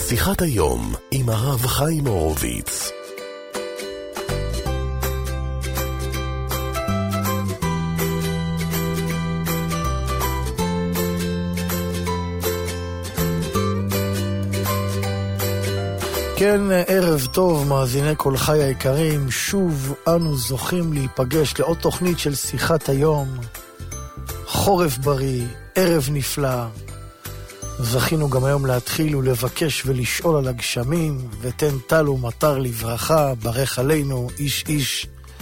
שיחת היום עם הרב חיים הורוביץ. כן, ערב טוב, מאזיני כל חי היקרים, שוב אנו זוכים להיפגש לעוד תוכנית של שיחת היום. חורף בריא, ערב נפלא. זכינו גם היום להתחיל ולבקש ולשאול על הגשמים, ותן טל ומטר לברכה, ברך עלינו איש איש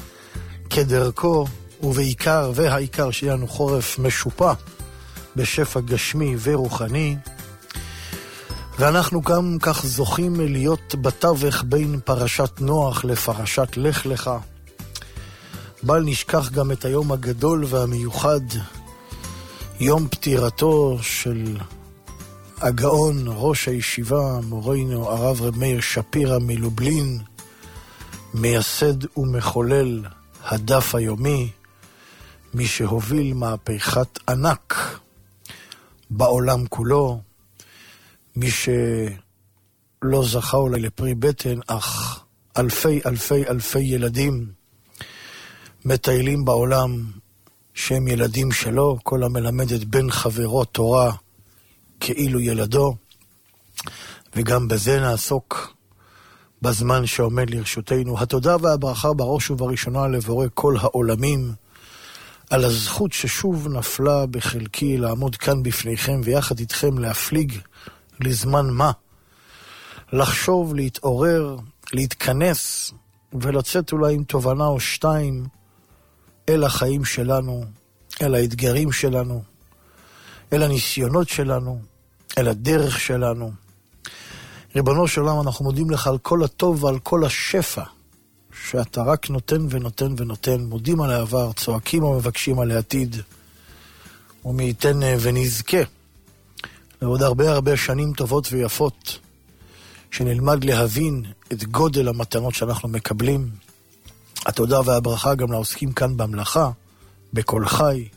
כדרכו, ובעיקר והעיקר שיהיה לנו חורף משופע בשפע גשמי ורוחני. ואנחנו גם כך זוכים להיות בתווך בין פרשת נוח לפרשת לך לך. בל נשכח גם את היום הגדול והמיוחד, יום פטירתו של הגאון ראש הישיבה, מורנו הרב רב מאיר שפירא מלובלין, מייסד ומחולל הדף היומי, מי שהוביל מהפכת ענק בעולם כולו, מי שלא זכה אולי לפרי בטן, אך אלפי אלפי אלפי ילדים מטיילים בעולם שהם ילדים שלו, כל המלמד את בן חברו תורה כאילו ילדו, וגם בזה נעסוק בזמן שעומד לרשותנו. התודה והברכה בראש ובראשונה לבורא כל העולמים, על הזכות ששוב נפלה בחלקי לעמוד כאן בפניכם ויחד איתכם להפליג לזמן מה, לחשוב, להתעורר, להתכנס ולצאת אולי עם תובנה או שתיים אל החיים שלנו, אל האתגרים שלנו, אל הניסיונות שלנו, אל הדרך שלנו. ריבונו של עולם, אנחנו מודים לך על כל הטוב ועל כל השפע שאתה רק נותן ונותן ונותן. מודים על העבר, צועקים ומבקשים על העתיד, ומי ייתן ונזכה לעוד הרבה שנים טובות ויפות, שנלמד להבין את גודל המתנות שאנחנו מקבלים. התודה והברכה גם לעוסקים כאן במלאכה, בכל חי,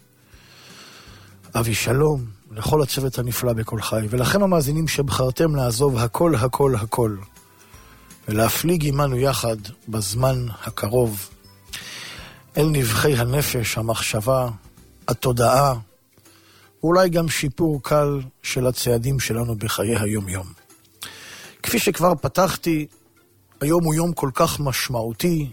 אבי שלום, לכל הצוות הנפלא בכל חי, ולכם המאזינים שבחרתם לעזוב הכל הכל הכל, ולהפליג עמנו יחד בזמן הקרוב, אל נבחי הנפש, המחשבה, התודעה, ואולי גם שיפור קל של הצעדים שלנו בחיי היום-יום. כפי שכבר פתחתי, היום הוא יום כל כך משמעותי,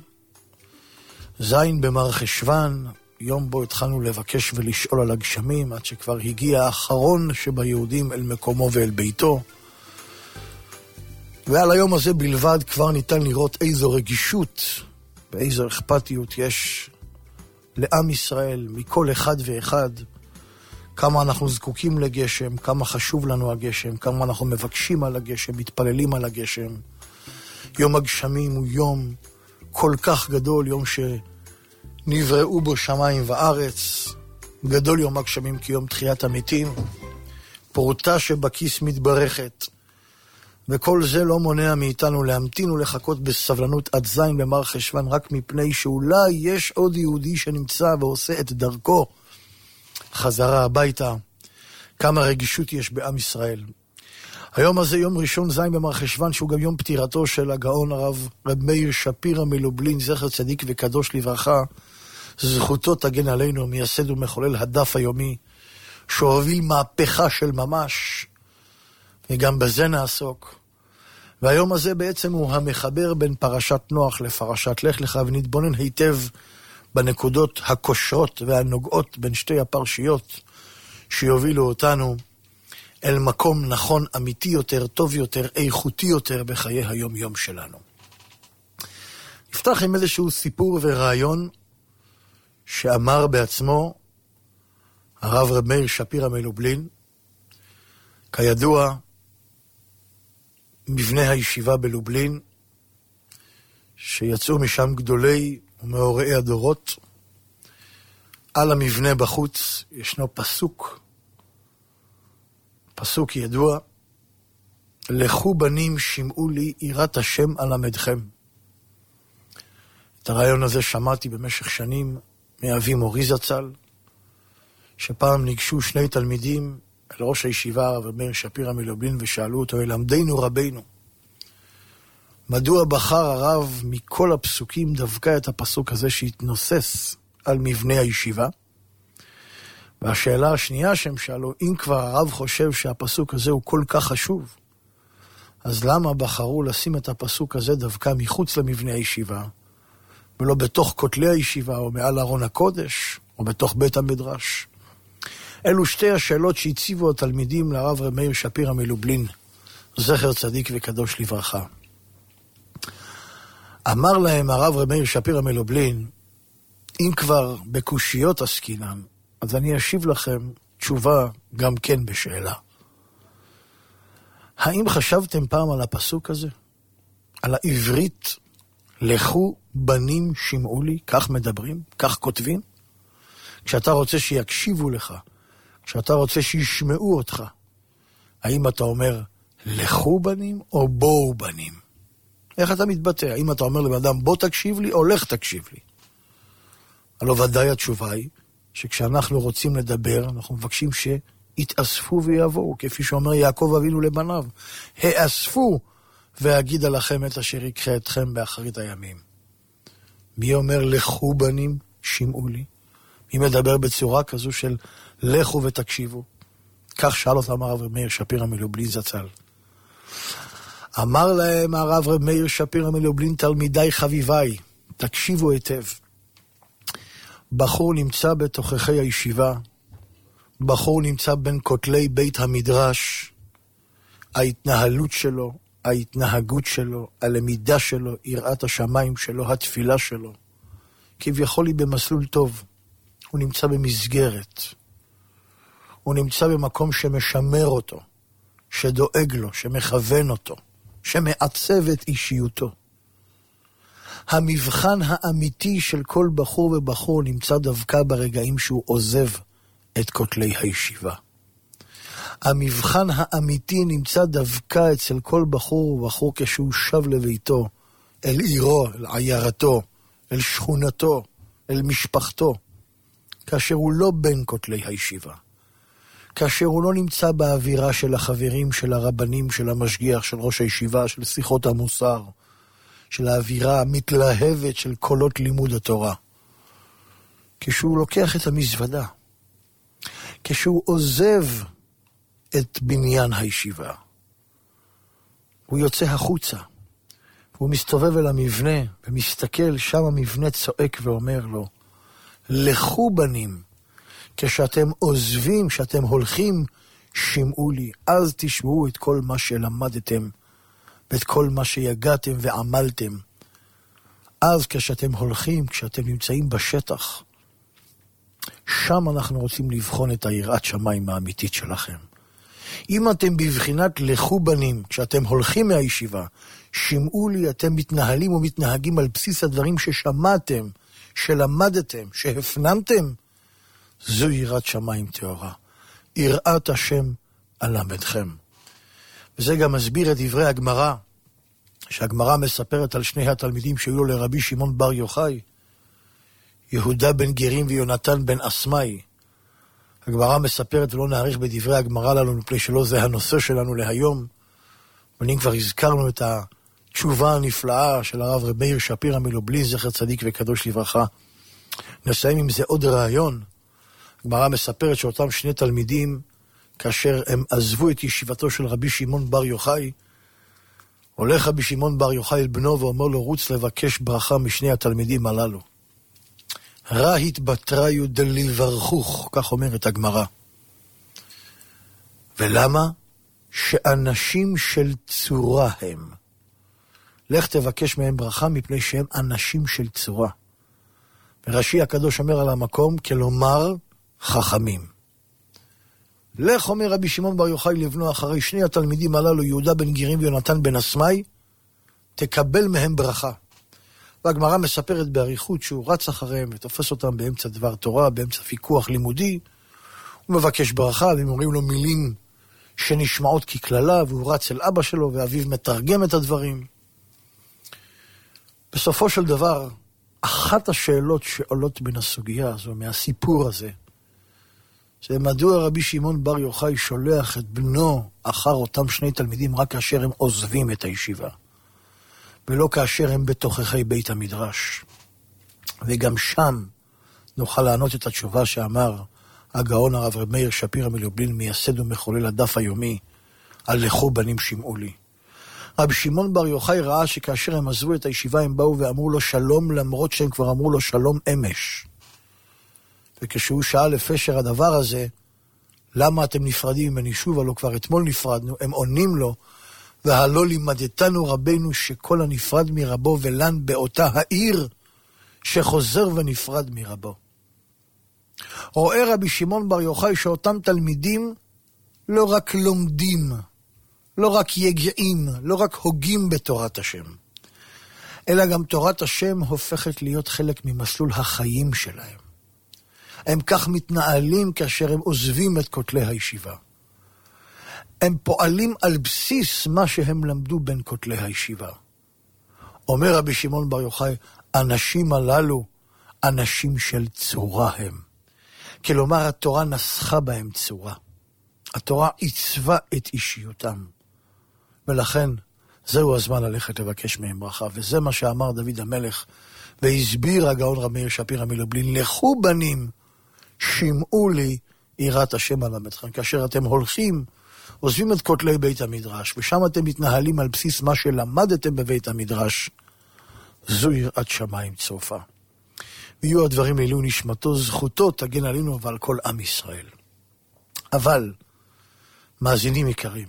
זין במר חשוון, יום בו התחלנו לבקש ולשאול על הגשמים, עד שכבר הגיע האחרון שביהודים אל מקומו ואל ביתו. ועל היום הזה בלבד כבר ניתן לראות איזו רגישות ואיזו אכפתיות יש לעם ישראל, מכל אחד ואחד, כמה אנחנו זקוקים לגשם, כמה חשוב לנו הגשם, כמה אנחנו מבקשים על הגשם, מתפללים על הגשם. יום הגשמים הוא יום כל כך גדול, יום שנבראו בו שמיים וארץ. גדול יום הגשמים כיום תחיית המתים, פרוטה שבכיס מתברכת. וכל זה לא מונע מאיתנו להמתין ולחכות בסבלנות עד זין במר חשוון, רק מפני שאולי יש עוד יהודי שנמצא ועושה את דרכו חזרה הביתה. כמה רגישות יש בעם ישראל. היום הזה יום ראשון זין במר חשוון, שהוא גם יום פטירתו של הגאון הרב רב מאיר שפירא מלובלין, זכר צדיק וקדוש לברכה. זכותו תגן עלינו, מייסד ומחולל הדף היומי, שהוביל מהפכה של ממש, וגם בזה נעסוק. והיום הזה בעצם הוא המחבר בין פרשת נוח לפרשת לך לך, ונתבונן היטב בנקודות הקושרות והנוגעות בין שתי הפרשיות שיובילו אותנו אל מקום נכון, אמיתי יותר, טוב יותר, איכותי יותר בחיי היום-יום שלנו. נפתח עם איזשהו סיפור ורעיון שאמר בעצמו הרב רב מאיר שפירא מלובלין. כידוע, מבנה הישיבה בלובלין, שיצאו משם גדולי ומאוראי הדורות, על המבנה בחוץ ישנו פסוק ידוע, לכו בנים שמעו לי יראת השם אלמדכם. את הרעיון הזה שמעתי במשך שנים מאבי מורי זצ"ל, שפעם ניגשו שני תלמידים אל ראש הישיבה הרב מאיר שפירא מלובלין ושאלו אותו, למדנו רבינו, מדוע בחר הרב מכל הפסוקים דווקא את הפסוק הזה שהתנוסס על מבנה הישיבה? והשאלה השנייה שהם שאלו, אם כבר הרב חושב שהפסוק הזה הוא כל כך חשוב, אז למה בחרו לשים את הפסוק הזה דווקא מחוץ למבנה הישיבה, ולא בתוך כותלי הישיבה, או מעל ארון הקודש, או בתוך בית המדרש? אלו שתי השאלות שהציבו התלמידים לרב מאיר שפירא מלובלין, זכר צדיק וקדוש לברכה. אמר להם הרב מאיר שפירא מלובלין, אם כבר בקושיות עסקינן, אז אני אשיב לכם תשובה גם כן בשאלה. האם חשבתם פעם על הפסוק הזה? על העברית, לכו בנים שמעו לי, כך מדברים, כך כותבים? כשאתה רוצה שיקשיבו לך, כשאתה רוצה שישמעו אותך, האם אתה אומר לכו בנים או בואו בנים? איך אתה מתבטא? האם אתה אומר לבן בוא תקשיב לי או לך תקשיב לי? הלא ודאי התשובה היא שכשאנחנו רוצים לדבר, אנחנו מבקשים שיתאספו ויבואו, כפי שאומר יעקב אבינו לבניו, האספו ואגידה לכם את אשר יקחה אתכם באחרית הימים. מי אומר לכו בנים שמעו לי? מי מדבר בצורה כזו של לכו ותקשיבו? כך שאל אותם הרב מאיר שפירא מלובלין זצ"ל. אמר להם הרב מאיר שפירא מלובלין, תלמידי חביביי, תקשיבו היטב. בחור נמצא בתוככי הישיבה, בחור נמצא בין כותלי בית המדרש, ההתנהלות שלו, ההתנהגות שלו, הלמידה שלו, יראת השמיים שלו, התפילה שלו, כביכול היא במסלול טוב. הוא נמצא במסגרת, הוא נמצא במקום שמשמר אותו, שדואג לו, שמכוון אותו, שמעצב את אישיותו. המבחן האמיתי של כל בחור ובחור נמצא דווקא ברגעים שהוא עוזב את כותלי הישיבה. המבחן האמיתי נמצא דווקא אצל כל בחור ובחור כשהוא שב לביתו, אל עירו, אל עיירתו, אל שכונתו, אל משפחתו, כאשר הוא לא בין כותלי הישיבה, כאשר הוא לא נמצא באווירה של החברים, של הרבנים, של המשגיח, של ראש הישיבה, של שיחות המוסר, של האווירה המתלהבת של קולות לימוד התורה. כשהוא לוקח את המזוודה, כשהוא עוזב את בניין הישיבה, הוא יוצא החוצה, הוא מסתובב אל המבנה ומסתכל, שם המבנה צועק ואומר לו, לכו בנים, כשאתם עוזבים, כשאתם הולכים, שמעו לי, אז תשמעו את כל מה שלמדתם, ואת כל מה שיגעתם ועמלתם. אז כשאתם הולכים, כשאתם נמצאים בשטח, שם אנחנו רוצים לבחון את היראת שמיים האמיתית שלכם. אם אתם בבחינת לכו בנים, כשאתם הולכים מהישיבה, שמעו לי, אתם מתנהלים ומתנהגים על בסיס הדברים ששמעתם, שלמדתם, שהפנמתם, זו יראת שמיים טהורה. יראת השם אלמדכם. וזה גם מסביר את דברי הגמרא, שהגמרא מספרת על שני התלמידים שהיו לרבי שמעון בר יוחאי, יהודה בן גרים ויונתן בן אסמאי. הגמרא מספרת, ולא נאריך בדברי הגמרא לנו, מפני שלא זה הנושא שלנו להיום, אבל אם כבר הזכרנו את התשובה הנפלאה של הרב מאיר שפירא מלובלין, זכר צדיק וקדוש לברכה, נסיים עם זה עוד רעיון. הגמרא מספרת שאותם שני תלמידים, כאשר הם עזבו את ישיבתו של רבי שמעון בר יוחאי, הולך רבי שמעון בר יוחאי אל בנו ואומר לו, רוץ לבקש ברכה משני התלמידים הללו. רהית בתריו דלברכוך, כך אומרת הגמרא. ולמה? שאנשים של צורה הם. לך תבקש מהם ברכה מפני שהם אנשים של צורה. ורש"י הקדוש אומר על המקום, כלומר חכמים. לך אומר רבי שמעון בר יוחאי לבנו אחרי שני התלמידים הללו, יהודה בן גרים ויונתן בן אסמאי, תקבל מהם ברכה. והגמרא מספרת באריכות שהוא רץ אחריהם ותופס אותם באמצע דבר תורה, באמצע פיקוח לימודי, הוא מבקש ברכה, והם אומרים לו מילים שנשמעות ככללה, והוא רץ אל אבא שלו, ואביו מתרגם את הדברים. בסופו של דבר, אחת השאלות שעולות מן הסוגיה הזו, מהסיפור הזה, זה מדוע רבי שמעון בר יוחאי שולח את בנו אחר אותם שני תלמידים רק כאשר הם עוזבים את הישיבה, ולא כאשר הם בתוככי בית המדרש. וגם שם נוכל לענות את התשובה שאמר הגאון הרב מאיר שפירא מלובלין, מייסד ומחולל הדף היומי, על לכו בנים שמעו לי. רבי שמעון בר יוחאי ראה שכאשר הם עזבו את הישיבה הם באו ואמרו לו שלום, למרות שהם כבר אמרו לו שלום אמש. וכשהוא שאל לפשר הדבר הזה, למה אתם נפרדים ממני שוב, הלא כבר אתמול נפרדנו, הם עונים לו, והלא לימדתנו רבנו שכל הנפרד מרבו ולן באותה העיר, שחוזר ונפרד מרבו. רואה רבי שמעון בר יוחאי שאותם תלמידים לא רק לומדים, לא רק יגעים, לא רק הוגים בתורת השם, אלא גם תורת השם הופכת להיות חלק ממסלול החיים שלהם. הם כך מתנהלים כאשר הם עוזבים את כותלי הישיבה. הם פועלים על בסיס מה שהם למדו בין כותלי הישיבה. אומר רבי שמעון בר יוחאי, אנשים הללו, אנשים של צורה הם. כלומר, התורה נסחה בהם צורה. התורה עיצבה את אישיותם. ולכן, זהו הזמן ללכת לבקש מהם ברכה. וזה מה שאמר דוד המלך, והסביר הגאון רב מאיר שפירא מלובלין, לכו בנים, שמעו לי יראת השם אלמדכם. כאשר אתם הולכים, עוזבים את כותלי בית המדרש, ושם אתם מתנהלים על בסיס מה שלמדתם בבית המדרש, זו יראת שמיים צופה. ויהיו הדברים לעילוי נשמתו, זכותו תגן עלינו ועל כל עם ישראל. אבל, מאזינים יקרים,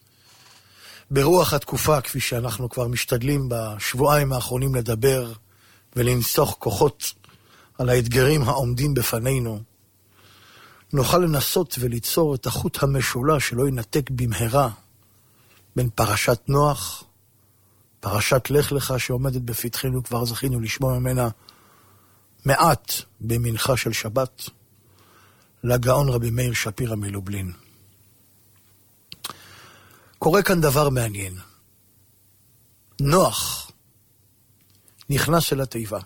ברוח התקופה, כפי שאנחנו כבר משתדלים בשבועיים האחרונים לדבר ולנסוך כוחות על האתגרים העומדים בפנינו, נוכל לנסות וליצור את החוט המשולש שלא ינתק במהרה בין פרשת נוח, פרשת לך לך שעומדת בפתחנו, כבר זכינו לשמוע ממנה מעט במנחה של שבת, לגאון רבי מאיר שפירא מלובלין. קורה כאן דבר מעניין. נוח נכנס אל התיבה.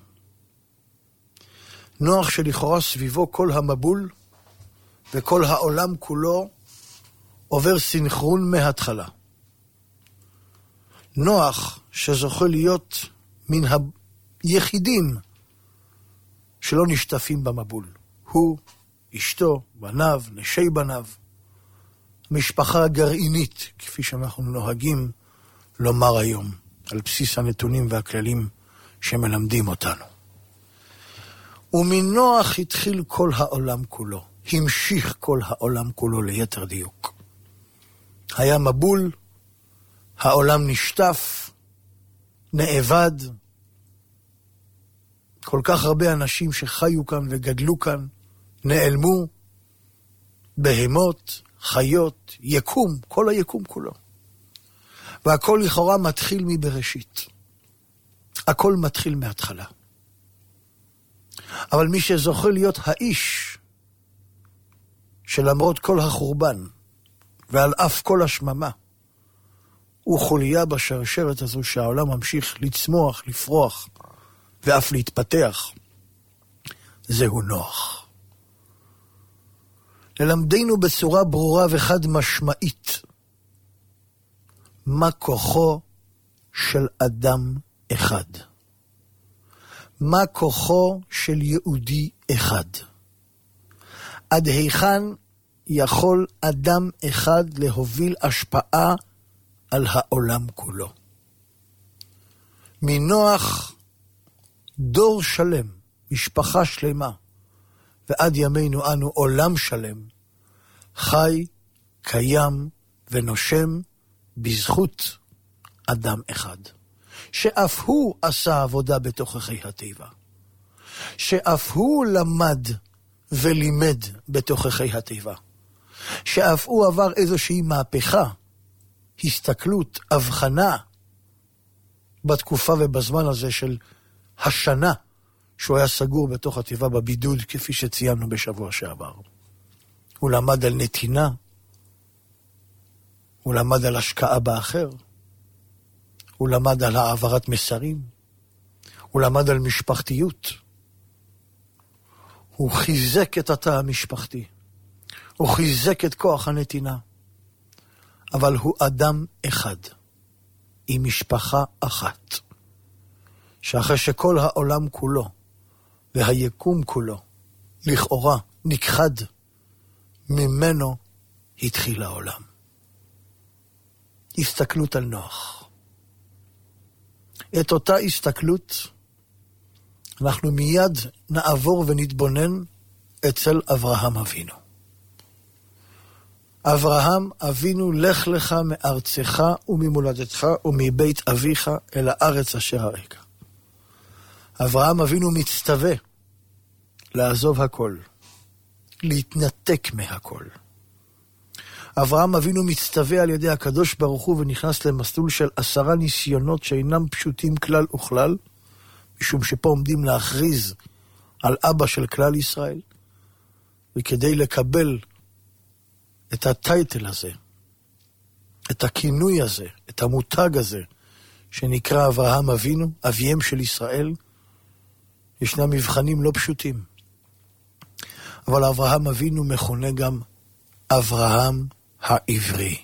נוח שלכאורה סביבו כל המבול וכל העולם כולו עובר סינכרון מההתחלה. נוח שזוכה להיות מן היחידים שלא נשטפים במבול. הוא, אשתו, בניו, נשי בניו. משפחה הגרעינית, כפי שאנחנו נוהגים לומר היום, על בסיס הנתונים והכללים שמלמדים אותנו. ומנוח התחיל כל העולם כולו, המשיך כל העולם כולו ליתר דיוק. היה מבול, העולם נשטף, נאבד, כל כך הרבה אנשים שחיו כאן וגדלו כאן, נעלמו, בהמות, חיות, יקום, כל היקום כולו. והכל לכאורה מתחיל מבראשית. הכל מתחיל מההתחלה. אבל מי שזוכה להיות האיש, שלמרות כל החורבן, ועל אף כל השממה, הוא חוליה בשרשרת הזו שהעולם ממשיך לצמוח, לפרוח, ואף להתפתח. זהו נוח. ללמדנו בצורה ברורה וחד משמעית, מה כוחו של אדם אחד. מה כוחו של יהודי אחד. עד היכן יכול אדם אחד להוביל השפעה על העולם כולו. מנוח דור שלם, משפחה שלמה, ועד ימינו אנו עולם שלם, חי, קיים ונושם בזכות אדם אחד. שאף הוא עשה עבודה בתוככי הטבע. שאף הוא למד ולימד בתוככי הטבע. שאף הוא עבר איזושהי מהפכה, הסתכלות, הבחנה, בתקופה ובזמן הזה של השנה, שהוא היה סגור בתוך הטבע בבידוד, כפי שציינו בשבוע שעבר. הוא למד על נתינה, הוא למד על השקעה באחר, הוא למד על העברת מסרים, הוא למד על משפחתיות, הוא חיזק את התא המשפחתי, הוא חיזק את כוח הנתינה. אבל הוא אדם אחד, עם משפחה אחת, שאחרי שכל העולם כולו, והיקום כולו, לכאורה נכחד, ממנו התחיל העולם. הסתכלות על נוח. את אותה הסתכלות אנחנו מיד נעבור ונתבונן אצל אברהם אבינו. אברהם אבינו, לך לך מארצך וממולדתך ומבית אביך אל הארץ אשר אראך. אברהם אבינו מצטווה לעזוב הכל, להתנתק מהכל. אברהם אבינו מצטווה על ידי הקדוש ברוך הוא ונכנס למסלול של 10 ניסיונות שאינם פשוטים כלל וכלל, משום שפה עומדים להכריז על אבא של כלל ישראל, וכדי לקבל את הטייטל הזה, את הכינוי הזה, את המותג הזה, שנקרא אברהם אבינו, אביהם של ישראל, ישנם מבחנים לא פשוטים. אבל אברהם אבינו מכונה גם אברהם העברי.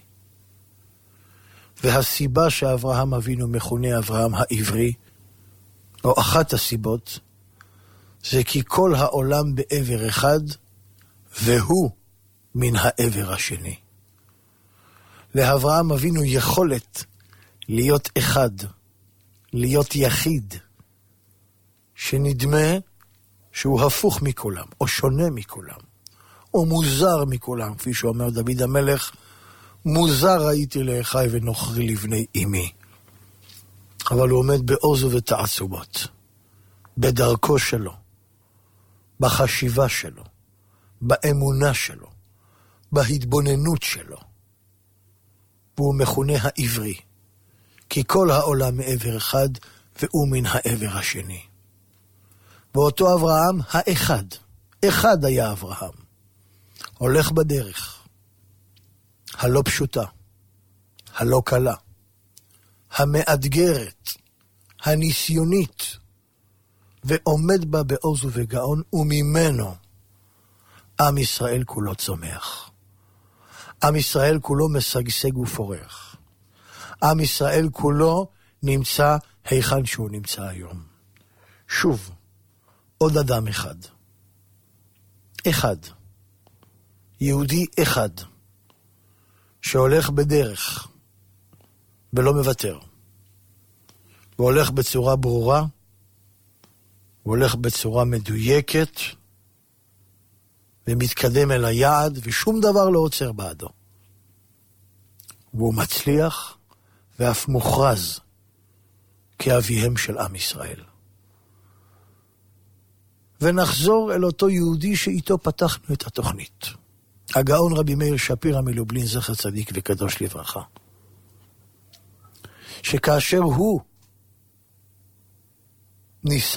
והסיבה שאברהם אבינו מכונה אברהם העברי, או אחת הסיבות, זה כי כל העולם בעבר אחד, והוא מן העבר השני. לאברהם אבינו יכולת להיות אחד, להיות יחיד, שנדמה שהוא הפוך מכולם, או שונה מכולם, או מוזר מכולם, כפי שאומר דוד המלך, מוזר הייתי לאחי ונוכרי לבני אמי. אבל הוא עומד בעוז ובתעצומות, בדרכו שלו, בחשיבה שלו, באמונה שלו, בהתבוננות שלו. והוא מכונה העברי, כי כל העולם מעבר אחד, והוא מן העבר השני. ואותו אברהם האחד, אחד היה אברהם, הולך בדרך, הלא פשוטה, הלא קלה, המאתגרת, הניסיונית, ועומד בה בעוז ובגאון, וממנו עם ישראל כולו צומח. עם ישראל כולו משגשג ופורח. עם ישראל כולו נמצא היכן שהוא נמצא היום. שוב, עוד אדם אחד. אחד. יהודי אחד. שהולך בדרך ולא מוותר. והולך בצורה ברורה, והולך בצורה מדויקת, ומתקדם אל היעד, ושום דבר לא עוצר בעדו. והוא מצליח, ואף מוכרז כאביהם של עם ישראל. ונחזור אל אותו יהודי שאיתו פתחנו את התוכנית. הגאון רבי מאיר שפירא מלובלין, זכר צדיק וקדוש לברכה. שכאשר הוא ניסה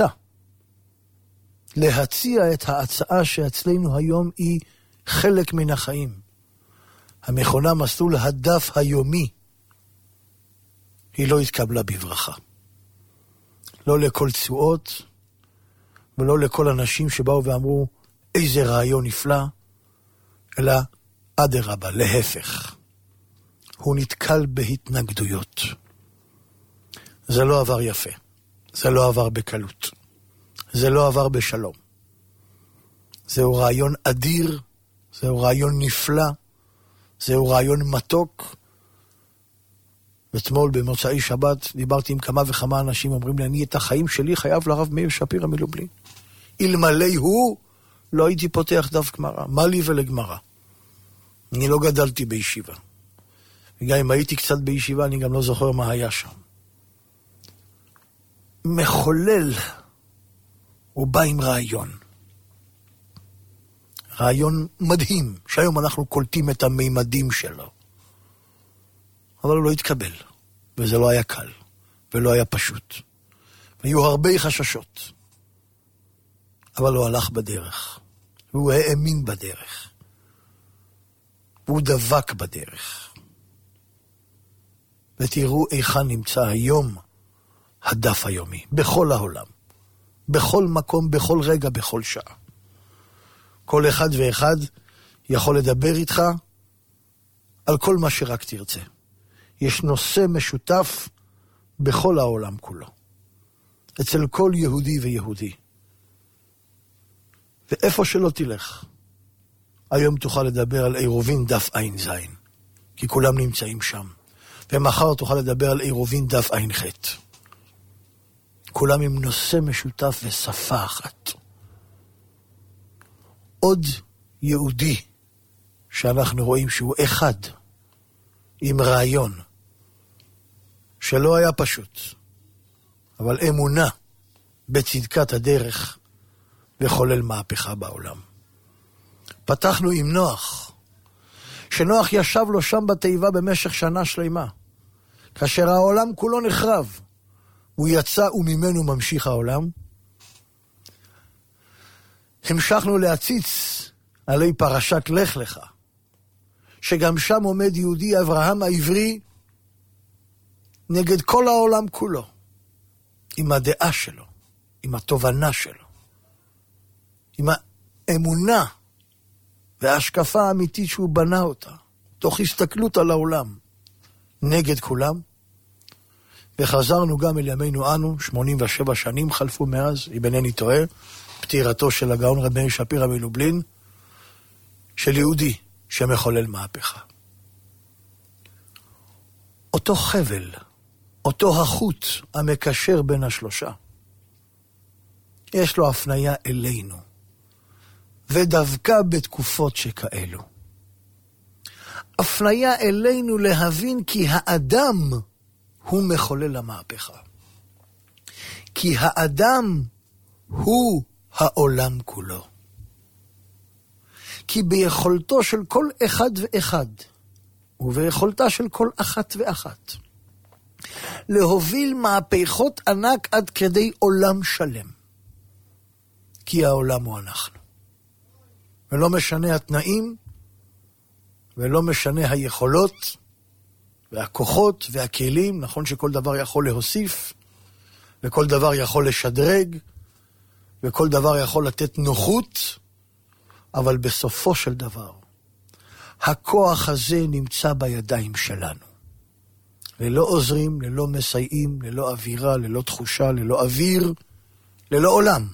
להציע את ההצעה שאצלנו היום היא חלק מן החיים, המכונה מסלול הדף היומי, היא לא התקבלה בברכה. לא לכל צועות, ולא לכל אנשים שבאו ואמרו, איזה רעיון נפלא, אלא אדרבה, להפך. הוא נתקל בהתנגדויות. זה לא עבר יפה. זה לא עבר בקלות. זה לא עבר בשלום. זהו רעיון אדיר, זהו רעיון נפלא, זהו רעיון מתוק. אתמול במוצאי שבת דיברתי עם כמה וכמה אנשים, אומרים לי, אני את החיים שלי חייב לרב מאיר שפירא מלובלין. אלמלא הוא, לא הייתי פותח דף גמרא. מה לי ולגמרא? אני לא גדלתי בישיבה. וגם אם הייתי קצת בישיבה, אני גם לא זוכר מה היה שם. מחולל, הוא בא עם רעיון. רעיון מדהים, שהיום אנחנו קולטים את המימדים שלו. אבל הוא לא התקבל, וזה לא היה קל, ולא היה פשוט. והיו הרבה חששות. אבל הוא הלך בדרך, והוא האמין בדרך, והוא דבק בדרך. ותראו איכן נמצא היום הדף היומי, בכל העולם, בכל מקום, בכל רגע, בכל שעה. כל אחד ואחד יכול לדבר איתך על כל מה שרק תרצה. יש נושא משותף בכל העולם כולו. אצל כל יהודי ויהודי. ואיפה שלא תלך, היום תוכל לדבר על עירובין דף עין זין, כי כולם נמצאים שם. ומחר תוכל לדבר על עירובין דף עין חט. כולם עם נושא משותף ושפה אחת. עוד יהודי שאנחנו רואים שהוא אחד, עם רעיון, שלא היה פשוט, אבל אמונה בצדקת הדרך וחולל מהפכה בעולם. פתחנו עם נוח, שנוח ישב לו שם בתיבה במשך שנה שלמה, כאשר העולם כולו נחרב, הוא יצא וממנו ממשיך העולם. המשכנו להציץ עלי פרשת לך לך, שגם שם עומד יהודי אברהם העברי נגד כל העולם כולו, עם הדעה שלו, עם התובנה שלו, עם האמונה וההשקפה האמיתית שהוא בנה אותה, תוך הסתכלות על העולם, נגד כולם. וחזרנו גם אל ימינו אנו, 87 שנים חלפו מאז, אם אינני טועה, פטירתו של הגאון רבי מאיר שפירא מלובלין, של יהודי שמחולל מהפכה. אותו חבל, אותו החוט המקשר בין השלושה, יש לו הפניה אלינו, ודווקא בתקופות שכאלו. הפניה אלינו להבין כי האדם הוא מחולל המהפכה. כי האדם הוא העולם כולו. כי ביכולתו של כל אחד ואחד, וביכולתה של כל אחת ואחת, להוביל מהפכות ענק עד כדי עולם שלם. כי העולם הוא אנחנו. ולא משנה התנאים, ולא משנה היכולות, והכוחות והכלים. נכון שכל דבר יכול להוסיף, וכל דבר יכול לשדרג, וכל דבר יכול לתת נוחות, אבל בסופו של דבר, הכוח הזה נמצא בידיים שלנו. ללא עוזרים, ללא מסייעים, ללא אווירה, ללא תחושה, ללא אוויר, ללא עולם.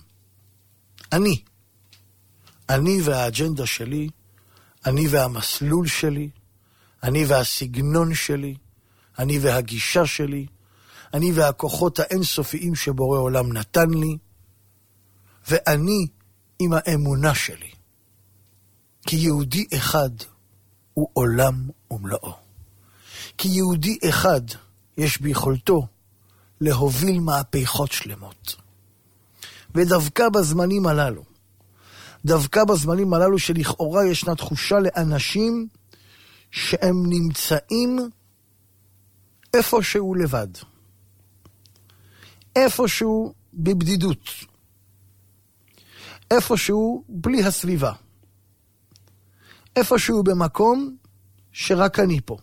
אני והאג'נדה שלי, אני והמסלול שלי, אני והסגנון שלי, אני והגישה שלי, אני והכוחות האינסופיים שבורא עולם נתן לי, ואני עם האמונה שלי. כי יהודי אחד הוא עולם ומלואו. כי יהודי אחד יש ביכולתו להוביל מהפכות שלמות. ודווקא בזמנים הללו, שלכאורה ישנה תחושה לאנשים שהם נמצאים איפשהו לבד. איפשהו בבדידות. איפשהו בלי הסביבה. איפשהו במקום שרק אני פה.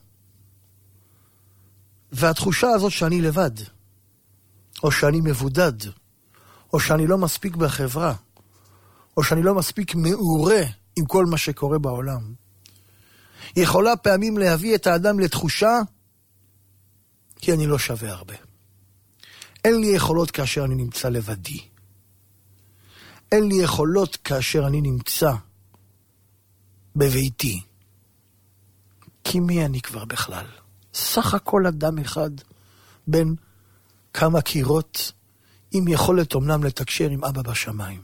והתחושה הזאת שאני לבד, או שאני מבודד, או שאני לא מספיק בחברה, או שאני לא מספיק מעורה עם כל מה שקורה בעולם, יכולה פעמים להביא את האדם לתחושה כי אני לא שווה הרבה. אין לי יכולות כאשר אני נמצא לבדי. אין לי יכולות כאשר אני נמצא בביתי. כי מי אני כבר בכלל? סך הכל אדם אחד בין כמה קירות עם יכולת אומנם לתקשר עם אבא בשמיים.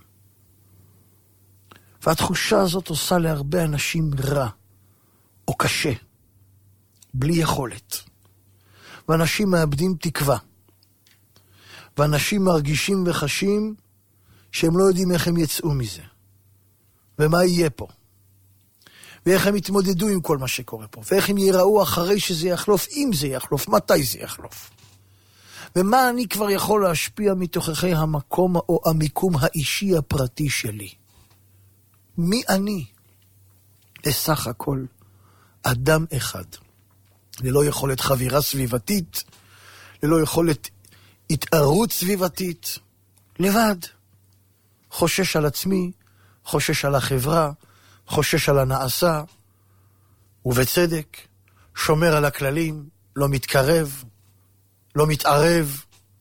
והתחושה הזאת עושה להרבה אנשים רע או קשה, בלי יכולת. ואנשים מאבדים תקווה. ואנשים מרגישים וחשים שהם לא יודעים איך הם יצאו מזה. ומה יהיה פה. ואיך הם יתמודדו עם כל מה שקורה פה. ואיך הם ייראו אחרי שזה יחלוף, אם זה יחלוף, מתי זה יחלוף. ומה אני כבר יכול להשפיע מתוככי המקום או המיקום האישי הפרטי שלי. מי אני? לסך הכל אדם אחד. ללא יכולת חבירה סביבתית, ללא יכולת התערות סביבתית, לבד. חושש על עצמי, חושש על החברה, חושש על הנעשה, ובצדק, שומר על הכללים, לא מתקרב, לא מתערב.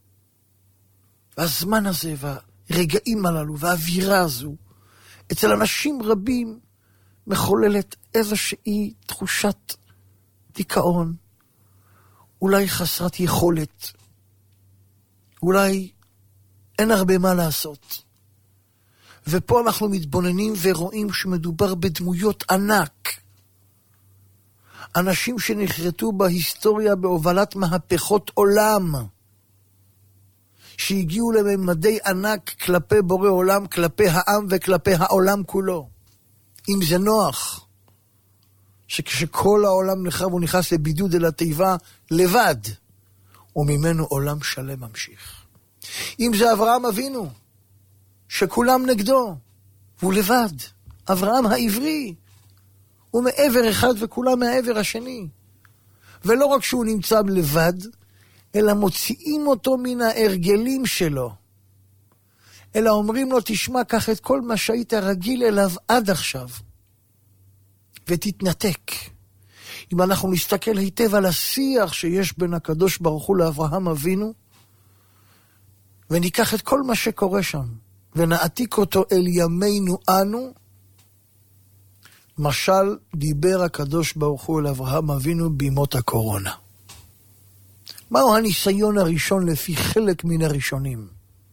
והזמן הזה והרגעים הללו והאווירה הזו, אצל אנשים רבים מחוללת איזושהי תחושת דיכאון, אולי חסרת יכולת, אולי אין הרבה מה לעשות. ופה אנחנו מתבוננים ורואים שמדובר בדמויות ענק, אנשים שנחרטו בהיסטוריה בהובלת מהפכות עולם, שהגיעו לממדי ענק כלפי בורא עולם, כלפי העם וכלפי העולם כולו. אם זה נוח, שכשכל העולם נחרב הוא נכנס לבידוד אל התיבה לבד, וממנו עולם שלם ממשיך. אם זה אברהם אבינו, שכולם נגדו, והוא לבד, אברהם העברי, הוא מעבר אחד וכולם מהעבר השני. ולא רק שהוא נמצא לבד, אלא מוציאים אותו מן ההרגלים שלו. אלא אומרים לו, תשמע, קח את כל מה שהיית רגיל אליו עד עכשיו, ותתנתק. אם אנחנו נסתכל היטב על השיח שיש בין הקדוש ברוך הוא לאברהם אבינו, וניקח את כל מה שקורה שם, ונעתיק אותו אל ימינו אנו, משל דיבר הקדוש ברוך הוא אל אברהם אבינו בימות הקורונה. מהו הניסיון הראשון לפי חלק מן הראשונים?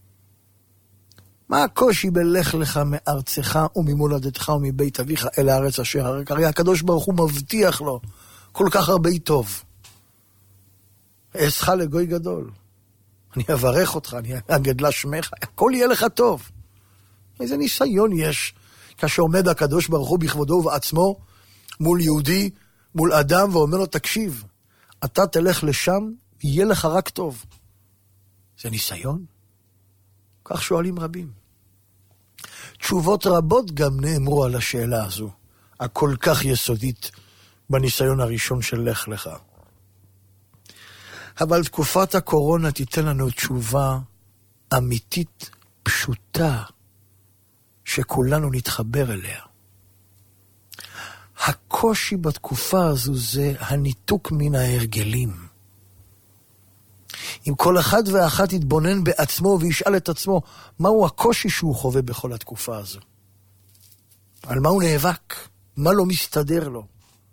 מה הקושי בלך לך מארצך וממולדתך ומבית אביך אל הארץ אשר אראך? הרי הקדוש ברוך הוא מבטיח לו כל כך הרבה טוב. אעשך לגוי גדול. אני אברך אותך, אני אגדלה שמך, הכל יהיה לך טוב. איזה ניסיון יש כאשר עומד הקדוש ברוך הוא בכבודו ובעצמו מול יהודי, מול אדם, ואומר לו, תקשיב, אתה תלך לשם, יהיה לך רק טוב. זה ניסיון? כך שואלים רבים. תשובות רבות גם נאמרו על השאלה הזו, הכל כך יסודית בניסיון הראשון של לך לך. אבל תקופת הקורונה תיתן לנו תשובה אמיתית, פשוטה, שכולנו נתחבר אליה. הקושי בתקופה הזו זה הניתוק מן ההרגלים. אם כל אחד ואחת יתבונן בעצמו וישאל את עצמו, מהו הקושי שהוא חווה בכל התקופה הזו? על מה הוא נאבק? מה לא מסתדר לו?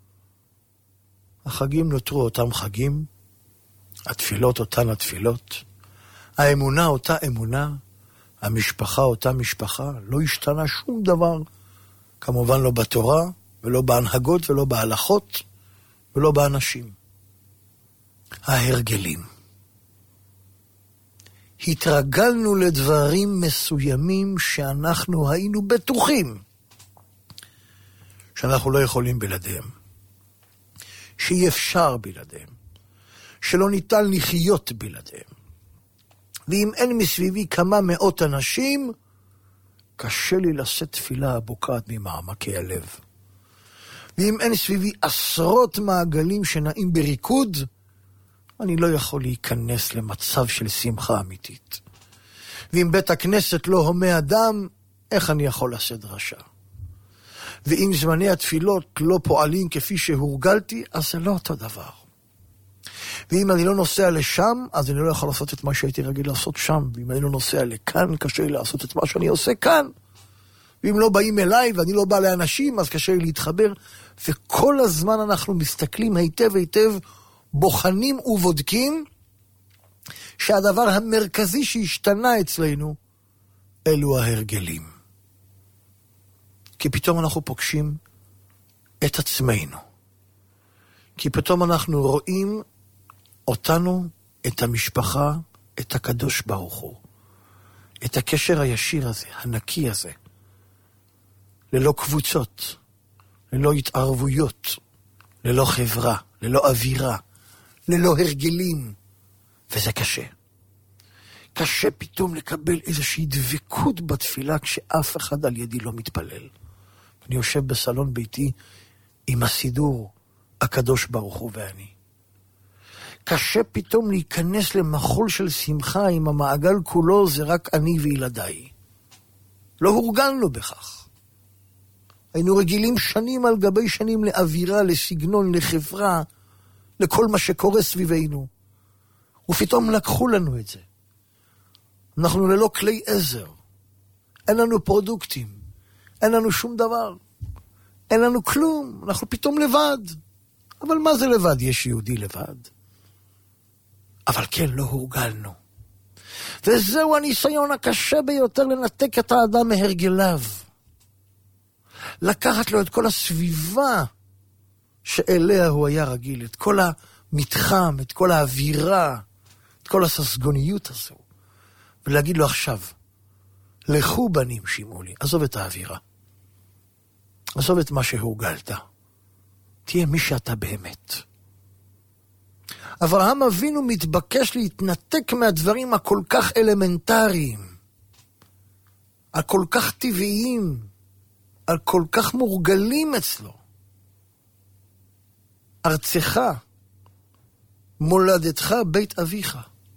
החגים נותרו אותם חגים, התפילות אותן התפילות, האמונה אותה אמונה, המשפחה אותה משפחה, לא השתנה שום דבר, כמובן לא בתורה, ולא בהנהגות, ולא בהלכות, ולא באנשים. ההרגלים. התרגלנו לדברים מסוימים שאנחנו היינו בטוחים שאנחנו לא יכולים בלעדיהם, שאי אפשר בלעדיהם, שלא ניתן לחיות בלעדיהם. ואם אין מסביבי כמה מאות אנשים, קשה לי לשאת תפילה הבוקעת ממעמקי הלב. ואם אין סביבי עשרות מעגלים שנעים בריקוד, אני לא יכול להיכנס למצב של שמחה אמיתית. ואם בית הכנסת לא הומה אדם, איך אני יכול לשאת דרשה? ואם זמני התפילות לא פועלים כפי שהורגלתי, אז זה לא אותו דבר. ואם אני לא נוסע לשם, אז אני לא יכול לעשות את מה שהייתי רגיל לעשות שם. ואם אני לא נוסע לכאן, קשה לי לעשות את מה שאני עושה כאן. ואם לא באים אליי ואני לא בא לאנשים, אז קשה לי להתחבר. וכל הזמן אנחנו מסתכלים היטב היטב, בוחנים ובודקים, שהדבר המרכזי שהשתנה אצלנו, אלו ההרגלים. כי פתאום אנחנו פוגשים את עצמנו. כי פתאום אנחנו רואים אותנו, את המשפחה, את הקדוש ברוך הוא. את הקשר הישיר הזה, הנקי הזה. ללא קבוצות, ללא התערבויות, ללא חברה, ללא אווירה, ללא הרגלים. וזה קשה. קשה פתאום לקבל איזושהי דבקות בתפילה כשאף אחד על ידי לא מתפלל. אני יושב בסלון ביתי עם הסידור, הקדוש ברוך הוא ואני. קשה פתאום להיכנס למחול של שמחה עם המעגל כולו, זה רק אני וילדיי. לא הורגלנו בכך. היינו רגילים שנים על גבי שנים לאווירה, לסגנון, לחברה, לכל מה שקורה סביבנו. ופתאום לקחו לנו את זה. אנחנו ללא כלי עזר. אין לנו פרודוקטים. אין לנו שום דבר. אין לנו כלום. אנחנו פתאום לבד. אבל מה זה לבד? יש יהודי לבד. אבל כן, לא הורגלנו. וזהו הניסיון הקשה ביותר לנתק את האדם מהרגליו. לקחת לו את כל הסביבה שאליה הוא היה רגיל, את כל המתחם, את כל האווירה, את כל הססגוניות הזו, ולהגיד לו עכשיו, לכו בנים שימו לי, עזוב את האווירה, עזוב את מה שהורגלת, תהיה מי שאתה באמת. אברהם אבינו מתבקש להתנתק מהדברים הכל כך אלמנטריים, הכל כך טבעיים, הכל כך מורגלים אצלו. ארצך, מולדתך, בית אביך.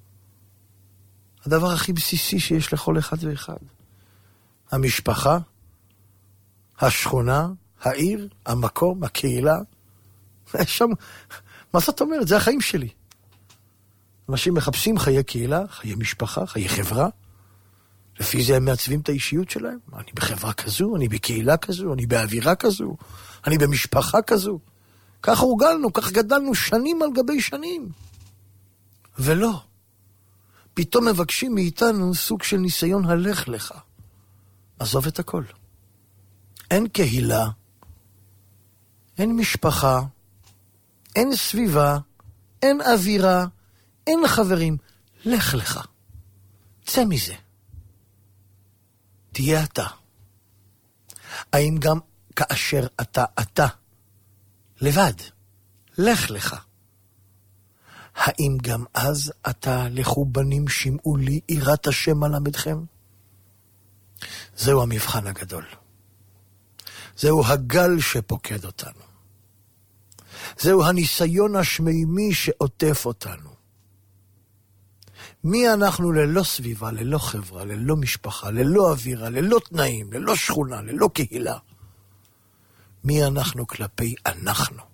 הדבר הכי בסיסי שיש לכל אחד ואחד. המשפחה, השכונה, העיר, המקום, הקהילה. שם, מה זאת אומרת? זה החיים שלי. אנשים מחפשים חיי קהילה, חיי משפחה, חיי חברה. לפי זה הם מעצבים את האישיות שלהם. אני בחברה כזו, אני בקהילה כזו, אני באווירה כזו, אני במשפחה כזו. כך הורגלנו, כך גדלנו שנים על גבי שנים. ולא. פתאום מבקשים מאיתנו סוג של ניסיון הלך לך. עזוב את הכל. אין קהילה, אין משפחה, אין סביבה, אין אווירה, אין חברים. לך לך. צא מזה. תהיה אתה. האם גם כאשר אתה לבד, לך לך. האם גם אז אתה לכו בנים שמעו לי יראת השם אלמדכם? זהו המבחן הגדול. זהו הגל שפוקד אותנו. זהו הניסיון השמימי שעוטף אותנו. מי אנחנו ללא סביבה, ללא חברה, ללא משפחה, ללא אווירה, ללא תנאים, ללא שכונה, ללא קהילה? מי אנחנו כלפי אנחנו?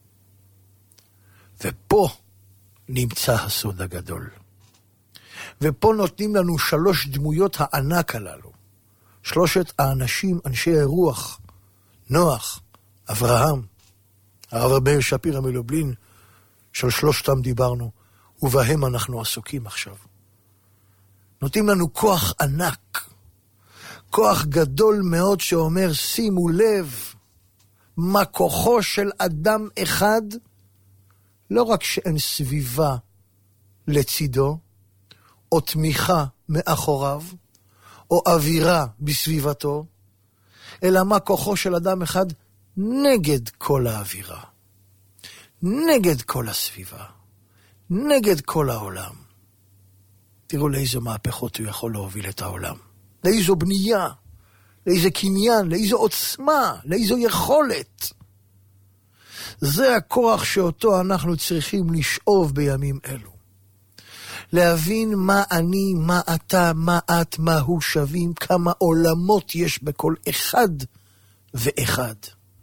ופה נמצא הסוד הגדול. ופה נותנים לנו 3 דמויות הענק הללו. 3 האנשים, אנשי הרוח, נוח, אברהם, הרב מאיר שפירא מלובלין, של 3 דיברנו, ובהם אנחנו עסוקים עכשיו. נותנים לנו כוח ענק, כוח גדול מאוד שאומר, שימו לב, מה כוחו של אדם אחד, לא רק שאין סביבה לצידו, או תמיכה מאחוריו, או אווירה בסביבתו, אלא מה כוחו של אדם אחד נגד כל האווירה, נגד כל הסביבה, נגד כל העולם. תראו לאיזו מהפכות הוא יכול להוביל את העולם. לאיזו בנייה, לאיזה קניין, לאיזו עוצמה, לאיזו יכולת. זה הכוח שאותו אנחנו צריכים לשאוב בימים אלו. להבין מה אני, מה אתה, מה את, מה הוא שווים, כמה עולמות יש בכל אחד ואחד.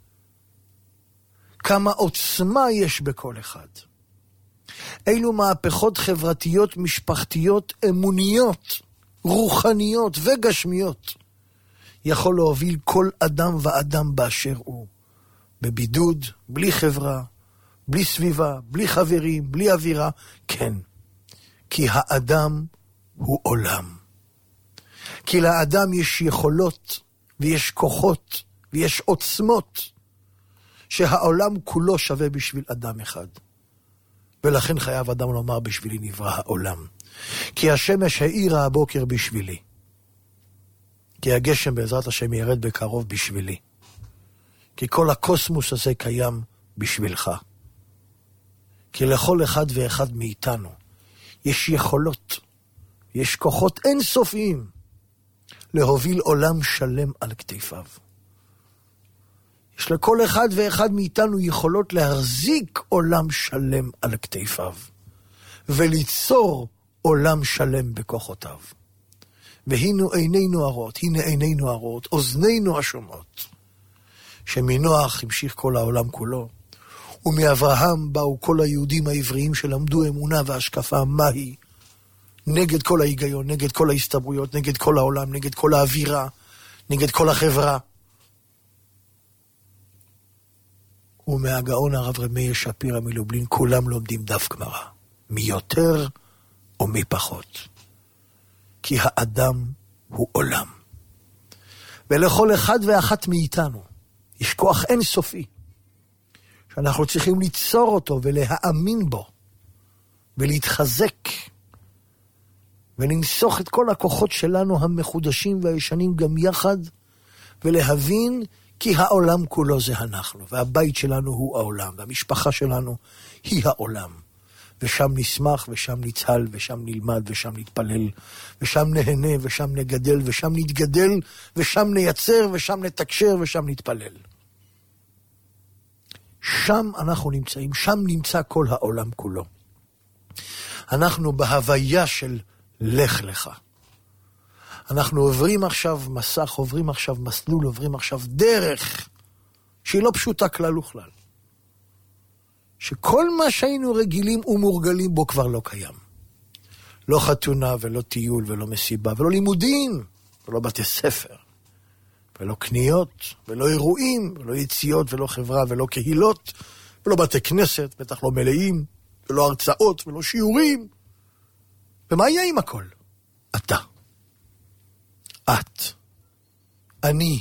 כמה עוצמה יש בכל אחד. אילו מהפכות חברתיות, משפחתיות, אמוניות, רוחניות וגשמיות יכול להוביל כל אדם ואדם באשר הוא. בבידוד, בלי חברה, בלי סביבה, בלי חברים, בלי אווירה. כן, כי האדם הוא עולם. כי לאדם יש יכולות ויש כוחות ויש עוצמות שהעולם כולו שווה בשביל אדם אחד. ולכן חייב אדם לומר בשבילי נברא העולם. כי השמש האירה הבוקר בשבילי. כי הגשם בעזרת השם ירד בקרוב בשבילי. כי כל הקוסמוס הזה קיים בשבילך. כי לכל אחד ואחד מאיתנו יש יכולות, יש כוחות אינסופיים להוביל עולם שלם על כתפיו. יש לכל אחד ואחד מאיתנו יכולות להחזיק עולם שלם על כתפיו, וליצור עולם שלם בכוחותיו. והנה עינינו הרואות, הנה עינינו הרואות, אוזנינו השומעות. שמנוח המשיך כל העולם כולו, ומאברהם באו כל היהודים העבריים שלמדו אמונה והשקפה מהי, נגד כל ההיגיון, נגד כל ההסתברויות, נגד כל העולם, נגד כל האווירה, נגד כל החברה. ומהגאון הרב מאיר שפירא מלובלין, כולם לומדים דף גמרא, מי יותר או מי פחות. כי האדם הוא עולם. ולכל אחד ואחת מאיתנו יש כוח אינסופי, שאנחנו צריכים ליצור אותו ולהאמין בו, ולהתחזק, ולנסוך את כל הכוחות שלנו המחודשים והישנים גם יחד, ולהבין כי העולם כולו זה אנחנו, והבית שלנו הוא העולם, והמשפחה שלנו היא העולם. ושם נשמח, ושם נצהל, ושם נלמד, ושם נתפלל, ושם נהנה, ושם נגדל, ושם נתגדל, ושם נייצר, ושם נתקשר, ושם נתפלל. שם אנחנו נמצאים, שם נמצא כל העולם כולו. אנחנו בהוויה של לך לך. אנחנו עוברים עכשיו מסך, עוברים עכשיו מסלול, עוברים עכשיו דרך, שהיא לא פשוטה כלל וכלל. שכל מה שהיינו רגילים ומורגלים בו כבר לא קיים. לא חתונה ולא טיול ולא מסיבה ולא לימודים ולא בתי ספר ולא קניות ולא אירועים ולא יציאות ולא חברה ולא קהילות ולא בתי כנסת, בטח לא מלאים ולא הרצאות ולא שיעורים. ומה יהיה עם הכל? אתה, את, אני,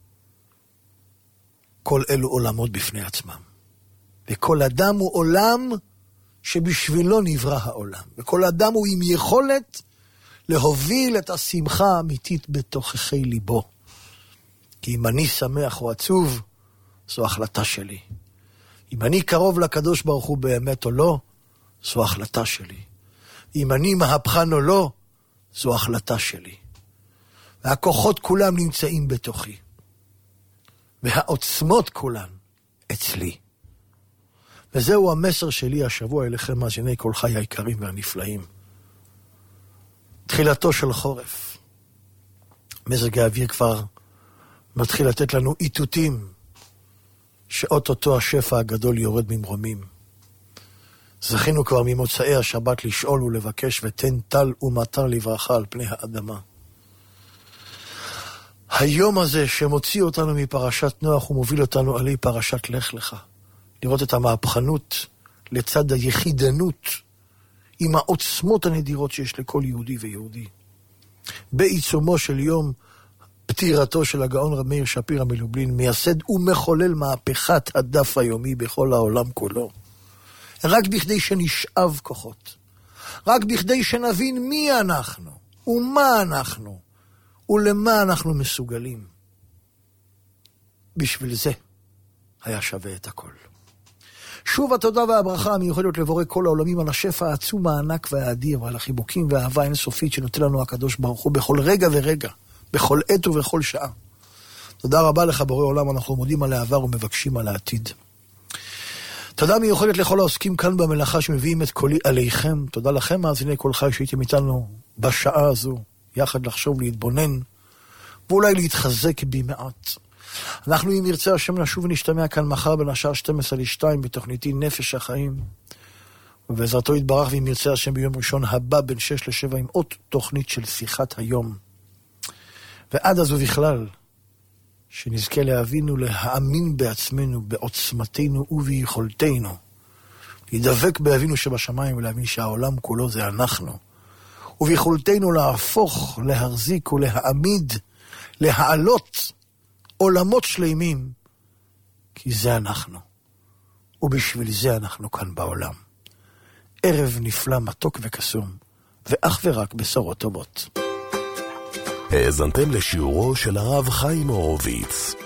כל אלו עולמות בפני עצמם. וכל אדם הוא עולם שבשבילו נברא העולם. וכל אדם הוא עם יכולת להוביל את השמחה האמיתית בתוככי ליבו. כי אם אני שמח או עצוב, זו החלטה שלי. אם אני קרוב לקדוש ברוך הוא באמת או לא, זו החלטה שלי. אם אני מהפכן או לא, זו החלטה שלי. והכוחות כולם נמצאים בתוכי. והעוצמות כולן אצלי. וזהו המסר שלי השבוע אליכם, מאזיני כל חי היקרים והנפלאים. תחילתו של חורף. מזג האוויר כבר מתחיל לתת לנו איתותים שאוטוטו השפע הגדול יורד ממרומים. זכינו כבר ממוצאי השבת לשאול ולבקש ותן טל ומטר לברכה על פני האדמה. היום הזה שמוציא אותנו מפרשת נוח ומוביל אותנו עלי פרשת לך לך. לראות את המהפכנות לצד היחידנות עם העוצמות הנדירות שיש לכל יהודי ויהודי. בעיצומו של יום פטירתו של הגאון רב מאיר שפירא מלובלין, מייסד ומחולל מהפכת הדף היומי בכל העולם כולו. רק בכדי שנשאב כוחות. רק בכדי שנבין מי אנחנו ומה אנחנו ולמה אנחנו מסוגלים. בשביל זה היה שווה את הכל. שוב התודה והברכה המיוחדת לבורא כל העולמים על השפע העצום הענק והאדיר ועל החיבוקים והאהבה האינסופית שנותן לנו הקדוש ברוך הוא בכל רגע ורגע, בכל עת ובכל שעה. תודה רבה לך בורא עולם, אנחנו מודים על העבר ומבקשים על העתיד. תודה מיוחדת לכל העוסקים כאן במלאכה שמביאים את קולי עליכם. תודה לכם מאזיני כל חי שהייתם איתנו בשעה הזו, יחד לחשוב, להתבונן ואולי להתחזק בי מעט. אנחנו אם ירצה השם נשוב ונשתמע כאן מחר בין השעה 12:02 בתוכניתי נפש החיים, ובעזרתו יתברך ואם ירצה השם ביום ראשון הבא בין 6-7 עם עוד תוכנית של שיחת היום. ועד אז ובכלל שנזכה להבין ולהאמין בעצמנו, בעוצמתנו וביכולתנו, להידבק באבינו שבשמיים ולהבין שהעולם כולו זה אנחנו, וביכולתנו להפוך, להחזיק ולהעמיד, להעלות עולמות שלמים, כי זה אנחנו, ובשביל זה אנחנו כאן בעולם. ערב נפלא, מתוק וקסום, ואך ורק בשורות טובות. האזנתם לשיעורו של הרב חיים הורוביץ.